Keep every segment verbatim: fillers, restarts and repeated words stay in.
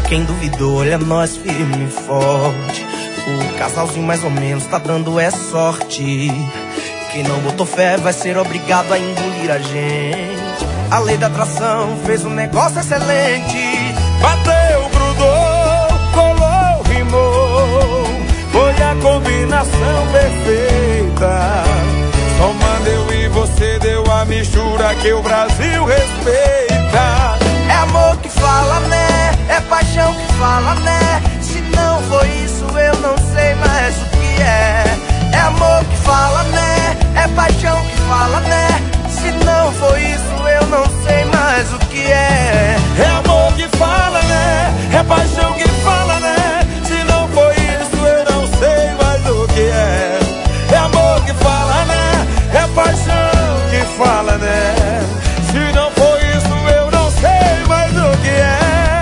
quem duvidou, olha nós firme e forte. O casalzinho mais ou menos tá dando é sorte. Quem não botou fé vai ser obrigado a engolir a gente. A lei da atração fez um negócio excelente. Bateu, grudou, colou, rimou. Foi a combinação perfeita. Somando eu e você deu a mistura que o Brasil respeita. É amor que fala, né? É paixão que fala, né? Se não for isso eu não sei mais o que é. É amor que fala, né? É paixão que fala, né? Se não for isso eu não sei mais o que é. É amor que fala, né? É paixão que fala, né? Se não for isso eu não sei mais o que é. É amor que fala, né? É paixão que fala, né? Se não for isso eu não sei mais o que é.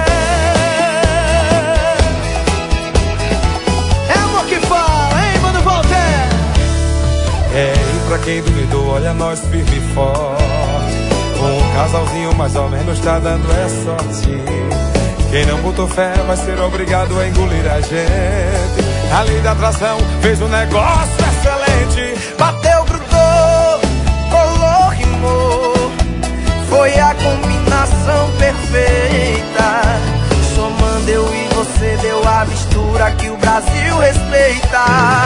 É amor que fala, hein, Mano Walter? É, e pra quem duvidou, olha nós firme e forte. Um casalzinho mais ou menos tá dando é sorte. Quem não botou fé vai ser obrigado a engolir a gente. A lei da atração fez um negócio excelente. Bateu, grudou, colou, rimou. Foi a combinação perfeita. Somando eu e você deu a mistura que o Brasil respeita.